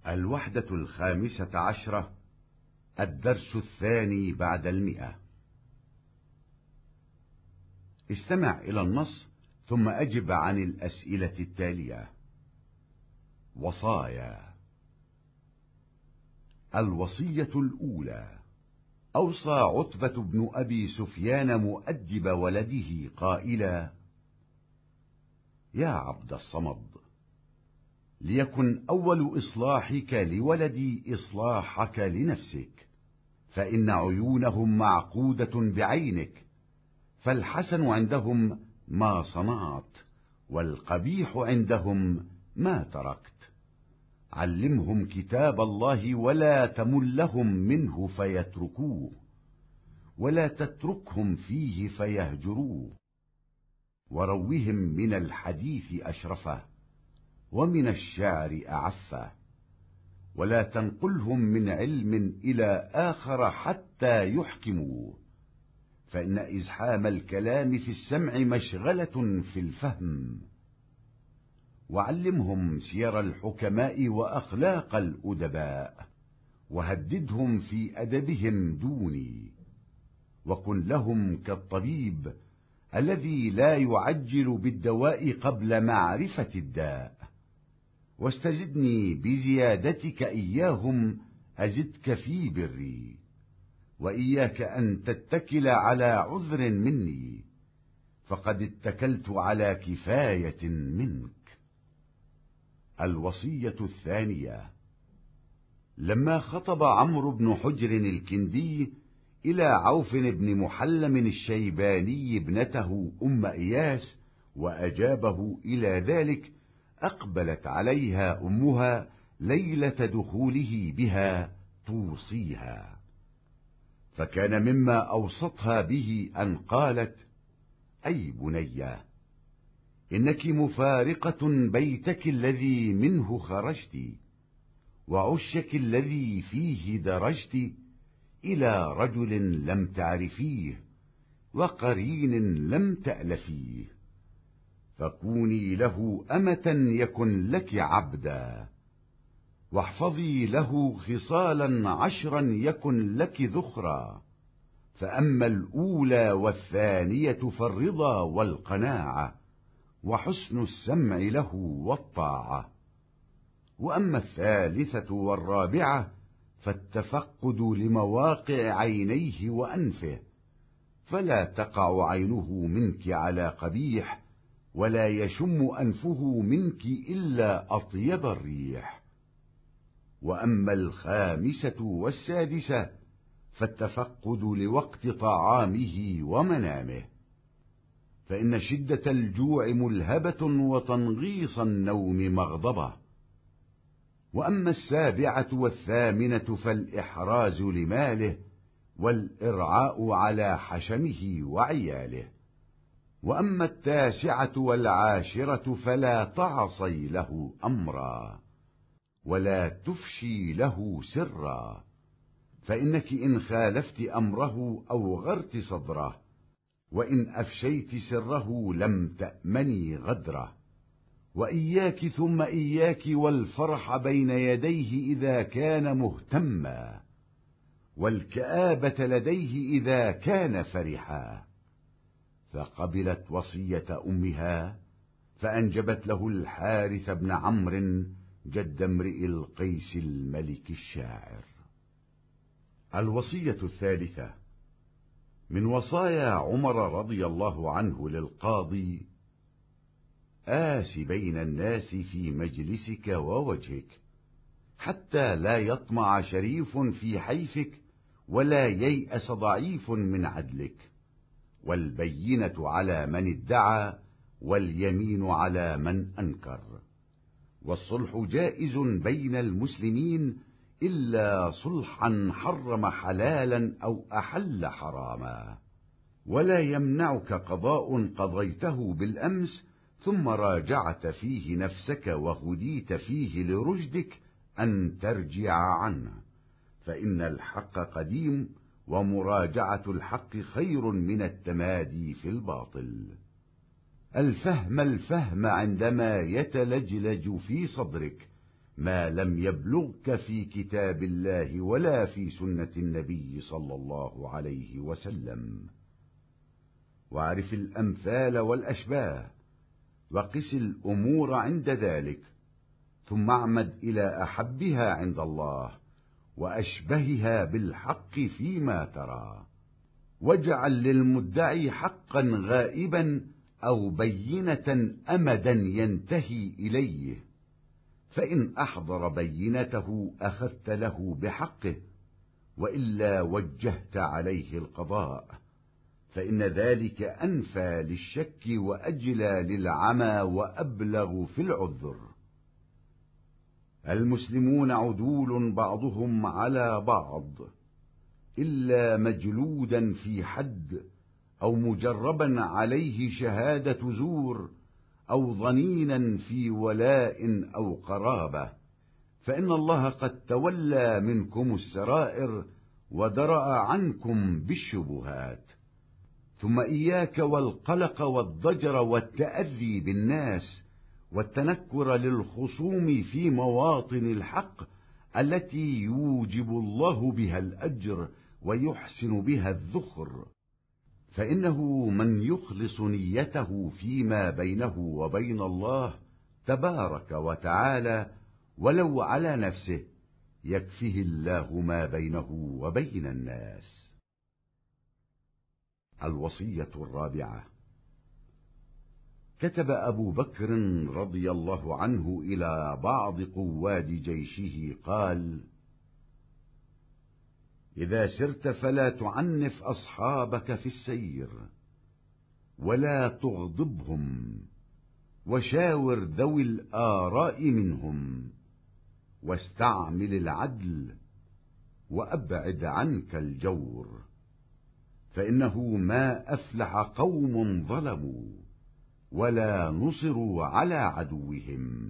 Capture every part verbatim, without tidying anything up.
الوحدة الخامسة عشرة. الدرس الثاني بعد المئة. استمع إلى النص ثم أجب عن الأسئلة التالية. وصايا. الوصية الأولى: أوصى عتبة بن أبي سفيان مؤدب ولده قائلا: يا عبد الصمد، ليكن أول إصلاحك لولدي إصلاحك لنفسك، فإن عيونهم معقودة بعينك، فالحسن عندهم ما صنعت، والقبيح عندهم ما تركت. علمهم كتاب الله ولا تملهم منه فيتركوه، ولا تتركهم فيه فيهجروه. وروهم من الحديث أشرفه، ومن الشعر أعفه، ولا تنقلهم من علم إلى آخر حتى يحكموه، فإن إزحام الكلام في السمع مشغلة في الفهم. وعلمهم سير الحكماء وأخلاق الأدباء، وهددهم في أدبهم دوني. وكن لهم كالطبيب الذي لا يعجل بالدواء قبل معرفة الداء. واستزدني بزيادتك إياهم أزدك في بري، وإياك أن تتكل على عذر مني، فقد اتكلت على كفاية منك. الوصية الثانية: لما خطب عمرو بن حجر الكندي إلى عوف بن محلم الشيباني ابنته أم إياس وأجابه إلى ذلك، أقبلت عليها أمها ليلة دخوله بها توصيها، فكان مما أوصتها به أن قالت: أي بنية، إنك مفارقة بيتك الذي منه خرجت، وعشك الذي فيه درجت، إلى رجل لم تعرفيه، وقرين لم تألفيه، فكوني له أمة يكن لك عبدا، واحفظي له خصالا عشرا يكن لك ذخرا. فأما الأولى والثانية فالرضا والقناعة، وحسن السمع له والطاعة. وأما الثالثة والرابعة فالتفقد لمواقع عينيه وأنفه، فلا تقع عينه منك على قبيح، ولا يشم أنفه منك إلا أطيب الريح. وأما الخامسة والسادسة فالتفقد لوقت طعامه ومنامه، فإن شدة الجوع ملهبة، وتنغيص النوم مغضبة. وأما السابعة والثامنة فالإحراز لماله، والإرعاء على حشمه وعياله. وأما التاسعة والعاشرة فلا تعصي له أمرا، ولا تفشي له سرا، فإنك إن خالفت أمره أوغرت صدره، وإن أفشيت سره لم تأمني غدره. وإياك ثم إياك والفرح بين يديه إذا كان مهتما، والكآبة لديه إذا كان فرحا. فقبلت وصية أمها، فأنجبت له الحارث بن عمرو جد امرئ القيس الملك الشاعر. الوصية الثالثة من وصايا عمر رضي الله عنه للقاضي: آس بين الناس في مجلسك ووجهك، حتى لا يطمع شريف في حيفك، ولا ييأس ضعيف من عدلك. والبينة على من ادعى، واليمين على من أنكر. والصلح جائز بين المسلمين، إلا صلحا حرم حلالا أو أحل حراما. ولا يمنعك قضاء قضيته بالأمس ثم راجعت فيه نفسك وهديت فيه لرشدك أن ترجع عنه، فإن الحق قديم، ومراجعة الحق خير من التمادي في الباطل. الفهم الفهم عندما يتلجلج في صدرك، ما لم يبلغك في كتاب الله ولا في سنة النبي صلى الله عليه وسلم. واعرف الأمثال والأشباه، وقس الأمور عند ذلك، ثم اعمد إلى أحبها عند الله وأشبهها بالحق فيما ترى، واجعل للمدعي حقا غائبا أو بينة أمدا ينتهي إليه، فإن أحضر بينته أخذت له بحقه، وإلا وجهت عليه القضاء، فإن ذلك أنفى للشك وأجلى للعمى وأبلغ في العذر. المسلمون عدول بعضهم على بعض، إلا مجلودا في حد، أو مجربا عليه شهادة زور، أو ظنينا في ولاء أو قرابة، فإن الله قد تولى منكم السرائر ودرأ عنكم بالشبهات. ثم إياك والقلق والضجر والتأذي بالناس والتنكر للخصوم في مواطن الحق التي يوجب الله بها الأجر ويحسن بها الذخر، فإنه من يخلص نيته فيما بينه وبين الله تبارك وتعالى ولو على نفسه يكفيه الله ما بينه وبين الناس. الوصية الرابعة. كتب أبو بكر رضي الله عنه إلى بعض قواد جيشه قال: إذا سرت فلا تعنف أصحابك في السير، ولا تغضبهم، وشاور ذوي الآراء منهم، واستعمل العدل، وأبعد عنك الجور، فإنه ما أفلح قوم ظلموا ولا نصروا على عدوهم.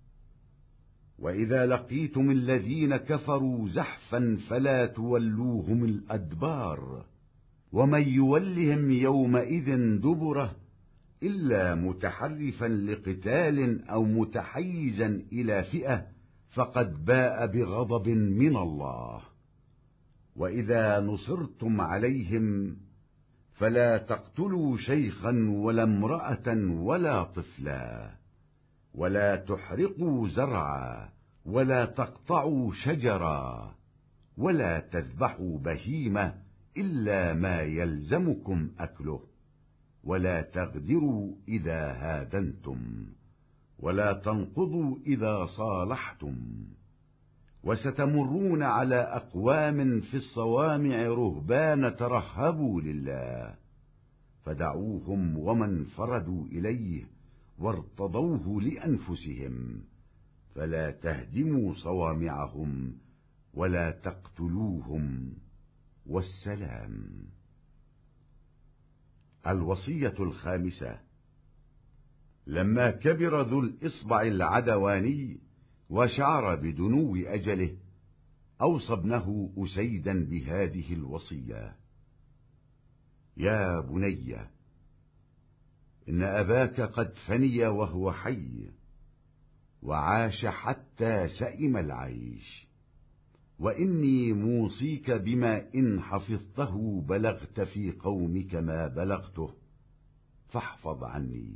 وإذا لقيتم الذين كفروا زحفا فلا تولوهم الأدبار، ومن يولهم يومئذ دبره إلا متحرفا لقتال أو متحيزا إلى فئة فقد باء بغضب من الله. وإذا نصرتم عليهم فلا تقتلوا شيخا ولا امرأة ولا طفلا، ولا تحرقوا زرعا، ولا تقطعوا شجرا، ولا تذبحوا بهيمة إلا ما يلزمكم أكله، ولا تغدروا إذا هادنتم، ولا تنقضوا إذا صالحتم. وستمرون على أقوام في الصوامع رهبان ترهبوا لله، فدعوهم ومن فردوا إليه وارتضوه لأنفسهم، فلا تهدموا صوامعهم ولا تقتلوهم، والسلام. الوصية الخامسة. لما كبر ذو الإصبع العدواني وشعر بدنو أجله، أوصى ابنه أسيدا بهذه الوصية: يا بني، إن أباك قد فني وهو حي، وعاش حتى سئم العيش، وإني موصيك بما إن حفظته بلغت في قومك ما بلغته، فاحفظ عني.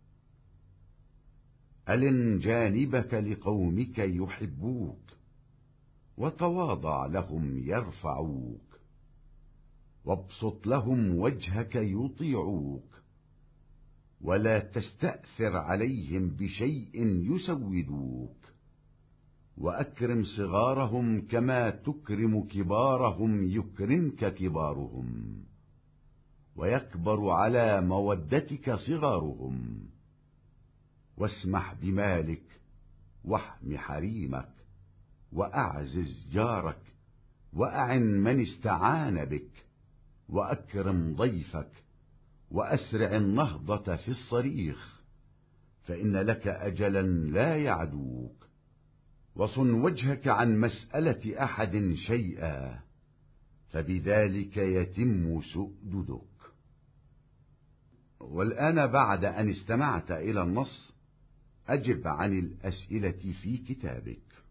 ألن جانبك لقومك يحبوك، وتواضع لهم يرفعوك، وابسط لهم وجهك يطيعوك، ولا تستأثر عليهم بشيء يسودوك، وأكرم صغارهم كما تكرم كبارهم يكرمك كبارهم، ويكبر على مودتك صغارهم. واسمح بمالك، واحم حريمك، وأعزز جارك، وأعن من استعان بك، وأكرم ضيفك، وأسرع النهضة في الصريخ، فإن لك أجلا لا يعدوك. وصن وجهك عن مسألة أحد شيئا، فبذلك يتم سؤددك. والآن بعد أن استمعت إلى النص، أجب عن الأسئلة في كتابك.